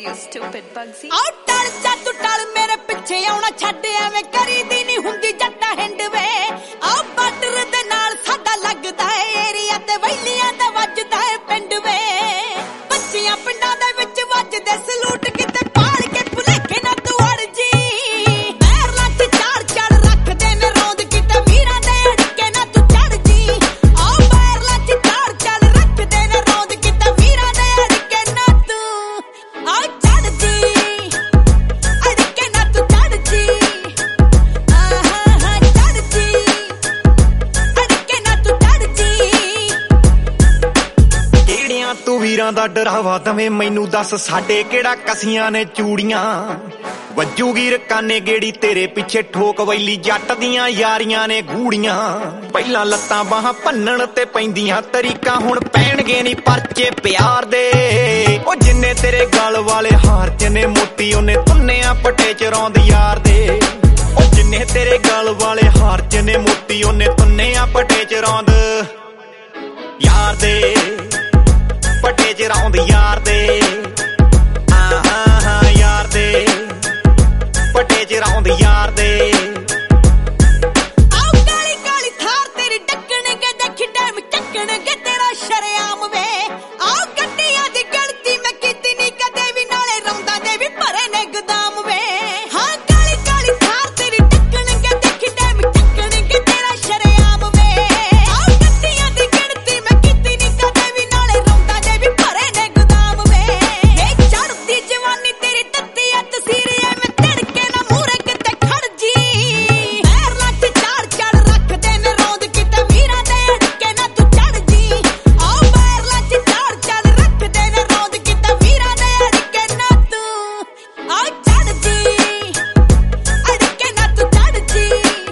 you stupid Bugsy. ਆਉ ਟਲ ਜਾ ਤੂੰ ਟਲ ਮੇਰੇ ਪਿੱਛੇ ਆਉਣਾ ਛੱਡ ਐਵੇਂ ਕਰੀਦੀ ਨਹੀਂ ਹੁੰਦੀ ਜੱਟਾ ਹਿੰਡ ਵੇ ਆਉ ਬਾਰਡਰ ਦੇ ਨਾਲ ਸਾਡਾ ਲੱਗਦਾ ਏ ਏਰੀਆ ਤੇ ਵੈਲੀਆਂ ਦਾ ਵੱਜਦਾ ਏ ਪਿੰਡ ਵੇ ਬੱਚੀਆਂ ਪਿੰਡਾਂ ਦੇ ਵਿੱਚ ਵੱਜਦੇ ਸਲੂਟ ਕਿਤੇ ਪਾੜ ਕੇ ਭੁਲੇਖੇ ਨਾ ਤੂੰ ਅੜ ਜੀ ਪੈਰਾਂ 'ਚ ਚਾੜ ਚਾੜ ਰੱਖਦੇ ਨੇ ਰੌਂਦ ਕਿਤੇ ਵੀਰਾਂ ਦੇ ਅੜਕੇ ਨਾ ਤੂੰ ਚੜ ਜੀ ਆਉ ਪੈਰਾਂ 'ਚ ਚਾੜ ਚਾੜ ਰੱਖਦੇ ਨੇ ਰੌਂਦ ਕਿਤੇ ਵੀਰਾਂ ਦੇ ਅੜਕੇ ਨਾ ਤੂੰ ਆਉ ਚੜ ਜੀ ਅੜਕੇ ਨਾ ਤੂੰ ਚੜ ਜੀ ਆਹਾ ਚੜ ਜੀ ਅੜਕੇ ਨਾ ਤੂੰ ਚੜ ਜੀ ਕਿਹੜਿਆਂ ਤੂੰ ਵੀਰਾਂ ਦਾ ਡਰਾਵਾ ਦਵੇਂ ਮੈਨੂੰ ਦੱਸ ਸਾਡੇ ਕਿਹੜਾ ਕਸੀਆਂ ਨੇ ਚੂੜੀਆਂ ਵੱਜੂਗੀ ਰਕਾਨੇ ਗੇੜੀ ਤੇਰੇ ਪਿੱਛੇ ਠੋਕ ਵੈਲੀ ਜੱਟ ਦੀਆਂ ਯਾਰੀਆਂ ਨੇ ਗੂੜੀਆਂ ਪਹਿਲਾਂ ਲੱਤਾਂ ਬਾਹਾਂ ਭੰਨਣ ਤੇ ਪੈਂਦੀਆਂ ਤਰੀਕਾਂ ਹੁਣ ਪੈਣਗੇ ਨਹੀਂ ਪਰਚੇ ਪਿਆਰ ਦੇ ਉਹ ਜਿੰਨੇ ਤੇਰੇ ਗਲ ਵਾਲੇ ਹਾਰ ਚ ਨੇ ਮੋਤੀ ਉਹਨੇ ਤੁੰਨਿਆਂ ਪਟੇ ਚ ਰੌਂਦ ਯਾਰ ਦੇ ਉਹ ਜਿੰਨੇ ਤੇਰੇ ਗਲ ਵਾਲੇ ਹਾਰ ਚ ਨੇ ਮੋਤੀ ਉਹਨੇ ਤੁੰਨਿਆਂ ਪਟੇ ਚ ਰੌਂਦ ਯਾਰ ਦੇ ਪਟੇ ਚ ਰੌਂਦ ਯਾਰ ਦੇ ਆਹਾ ਯਾਰ ਦੇ ਪਟੇ ਚ ਰੌਂਦ ਯਾਰ ਦੇ ਆਉ ਕਾਲੀ ਕਾਲੀ ਥਾਰ ਤੇਰੀ ਡੱਕਣਗੇ ਦੇਖੀ ਟਾਈਮ ਚੱਕਣਗੇ ਤੇਰਾ ਸ਼ਰਿਆਮ ਵੇ ਆਉ ਗੱਡੀਆਂ ਦੀ ਗਣਤੀ ਮੈਂ ਕੀਤੀ ਨਹੀਂ ਕਦੇ ਵੀ ਨਾਲੇ ਰੌਂਦਾਂ ਦੇ ਵੀ ਭਰੇ ਨੇ ਗੋਦਾਮ ਵੇ ਹਾਂ ਕਾਲੀ ਕਾਲੀ ਥਾਰ ਤੇਰੀ ਡੱਕਣਗੇ ਦੇਖੀ ਟਾਈਮ ਚੱਕਣਗੇ ਤੇਰਾ ਸ਼ਰਿਆਮ ਵੇ ਆਉ ਗੱਡੀਆਂ ਦੀ ਗਣਤੀ ਮੈਂ ਕੀਤੀ ਨਹੀਂ ਕਦੇ ਵੀ ਨਾਲੇ ਰੌਂਦਾਂ ਦੇ ਵੀ ਭਰੇ ਨੇ ਗੋਦਾਮ ਵੇ ਇਹ ਚੜ੍ਹਦੀ ਜਵਾਨੀ ਤੇਰੀ ਤੱਤੀ ਆ ਤਸੀਰ ਐਵੇਂ ਧੜਕੇ ਨਾ ਮੂਹਰੇ ਕਿਤੇ ਖੜ ਜੀ ਪੈਰਾਂ 'ਚ ਚਾੜ ਚਾੜ ਰੱਖਦੇ ਨੇ ਰੌਂਦ ਕਿਤੇ ਵੀਰਾਂ ਦੇ ਅੜਕੇ ਨਾ ਤੂੰ ਚੜ ਜੀ ਆਉ ਪੈਰਾਂ 'ਚ ਚਾੜ ਚਾੜ ਰੱਖਦੇ ਨੇ ਰੌਂਦ ਕਿਤੇ ਵੀਰਾਂ ਦੇ ਅੜਕੇ ਨਾ ਤੂੰ ਆਉ ਚੜ ਜੀ ਅੜਕੇ ਨਾ ਤੂੰ ਚੜ ਜੀ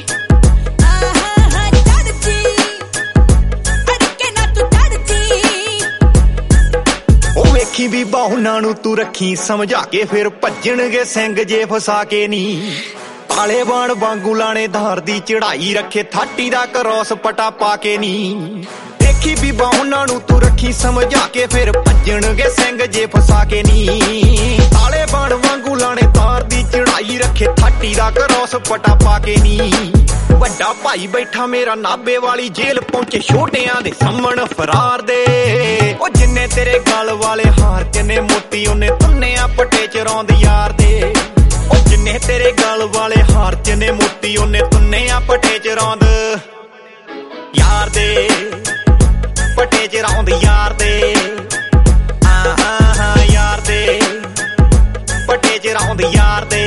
ਆਹਾ ਚੜ ਜੀ ਅੜਕੇ ਨਾ ਤੂੰ ਚੜ ਜੀ ਉਹ ਵੇਖੀ ਵੀ ਬਾਹੁਨਾਂ ਨੂੰ ਤੂੰ ਰੱਖੀ ਸਮਝਾ ਕੇ ਫਿਰ ਭੱਜਣਗੇ ਸਿੰਘ ਜੇ ਫਸਾ ਕੇ ਨਹੀਂ ਪਾਲੇ ਬਾਣ ਵਾਂਗੂ ਲਾਣੇ ਧਾਰ ਦੀ ਚੜਾਈ ਰੱਖੇ ਥਾਟੀ ਦਾ ਕਰੋਸ ਪਟਾ ਪਾ ਕੇ ਨਹੀਂ ਵੇਖੀ ਵੀ ਬਾਹੁਨਾਂ ਨੂੰ ਤੂੰ ਰੱਖੀ ਸਮਝਾ ਕੇ ਫਿਰ ਭੱਜਣਗੇ ਸਿੰਘ ਜੇ ਫਸਾ ਕੇ ਨਹੀਂ ਪਾਲੇ ਬਾਣ ਵਾਂਗੂ ਲਾਣੇ ਧਾਰ ਦੀ ਚੜਾਈ ਰੱਖੇ ਥਾਟੀ ਦਾ ਕਰੋਸ ਪਟਾ ਪਾ ਕੇ ਨਹੀਂ ਵੱਡਾ ਭਾਈ ਬੈਠਾ ਮੇਰਾ ਨਾਭੇ ਵਾਲੀ ਜੇਲ੍ਹ ਪਹੁੰਚੇ ਛੋਟਿਆਂ ਦੇ ਸਾਹਮਣ ਫਰਾਰ ਦੇ ਉਹ ਜਿੰਨੇ ਤੇਰੇ ਗਲ ਵਾਲੇ ਹਾਰ ਚ ਨੇ ਮੋਤੀ ਉਹਨੇ ਤੁੰਨਿਆਂ ਪਟੇ ਚ ਰੌਂਦ ਯਾਰ ਦੇ ਉਹ ਜਿੰਨੇ ਤੇਰੇ ਗਲ ਵਾਲੇ ਹਾਰ ਚ ਨੇ ਮੋਤੀ ਉਹਨੇ ਤੁੰਨਿਆਂ ਪਟੇ ਚ ਰੌਂਦ ਯਾਰ ਦੇ ਪਟੇ ਚ ਰੌਂਦ ਯਾਰ ਦੇ ਆਹਾ ਯਾਰ ਦੇ ਪਟੇ ਚ ਰੌਂਦ ਯਾਰ ਦੇ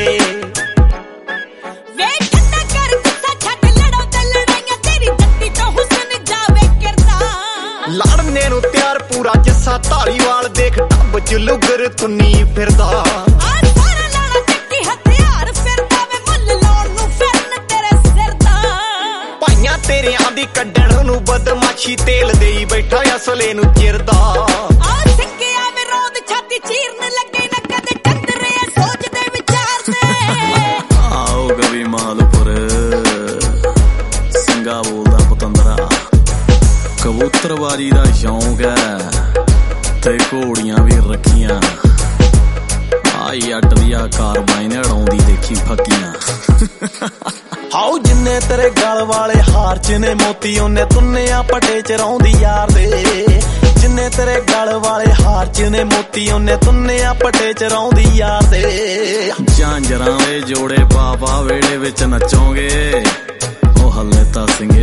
ਵੇ ਠੰਡਾ ਕਰ ਗੁੱਸਾ ਛੱਡ ਲੜੋ ਤੇ ਲੜਾਈਆਂ ਤੇਰੀ ਜੱਤੀ ਤੋਂ ਹੁਸਨ ਜਾਵੇ ਕਰਦਾ ਲੜਨੇ ਨੂੰ ਤਿਆਰ ਪੂਰਾ ਜੱਸਾ ਧਾਰੀਵਾਲ ਦੇਖ ਟੱਬ ਚ ਲੁਗਰ ਤੁੰਨੀ ਫਿਰਦਾ ਆ ਸਾਰਾ ਲਾਣਾ ਚੱਕੀ ਹਥਿਆਰ ਫਿਰਦਾ ਵੇ ਮੁੱਲ ਲਾਉਣ ਨੂੰ ਫਿਰਨ ਤੇਰੇ ਸਿਰ ਦਾ ਭਾਈਆਂ ਤੇਰਿਆਂ ਦੀ ਕੱਢਣ ਨੂੰ ਬਦਮਾਸ਼ੀ ਤੇਲ ਦੇਈ ਬੈਠਾ ਅਸਲੇ ਨੂੰ ਚਿਰਦਾ ਆ ਸਿੱਕਿਆ ਵੇ ਰੌਂਦ ਛਾਤੀ ਚੀਰਨ ਲੱਗੇ ਨਾ ਕਦੇ ਟੰਦਰੇ ਸੋਚਦੇ ਵਿਚਾਰਦੇ ਆਓ ਗਵੀ ਮਾਲਪੁਰ ਸਿੰਘਾ ਬੋਲਦਾ ਪਤੰਦਰਾ ਕਬੂਤਰਬਾਜੀ ਦਾ ਸ਼ੌਂਕ ਹੈ ਤੇ ਘੋੜੀਆਂ ਵੀ ਰੱਖੀਆਂ ਆਈ ਅੱਟ ਦੀ ਆ ਕਾਰਬਾਈਨ ਅੜਾਉਂਦੀ ਦੇਖੀ ਫੱਕੀਆਂ ਹਾਉ ਜਿੰਨੇ ਤੇਰੇ ਗਲ ਵਾਲੇ ਹਾਰ ਚ ਨੇ ਮੋਤੀ ਉਹਨੇ ਤੁੰਨਿਆਂ ਪਟੇ ਚ ਰੌਂਦੀ ਯਾਰ ਦੇ ਜਿੰਨੇ ਤੇਰੇ ਗਲ ਵਾਲੇ ਹਾਰ ਚ ਨੇ ਮੋਤੀ ਉਹਨੇ ਤੁੰਨਿਆਂ ਪਟੇ ਚ ਰੌਂਦੀ ਯਾਰ ਦੇ ਝਾਂਜਰਾਂ ਦੇ ਜੋੜੇ ਬਾਬਾ ਵੇੜੇ ਵਿੱਚ ਨੱਚੋਗੇ ਉਹ ਹੱਲੇ ਤਾਂ ਸਿੰਘ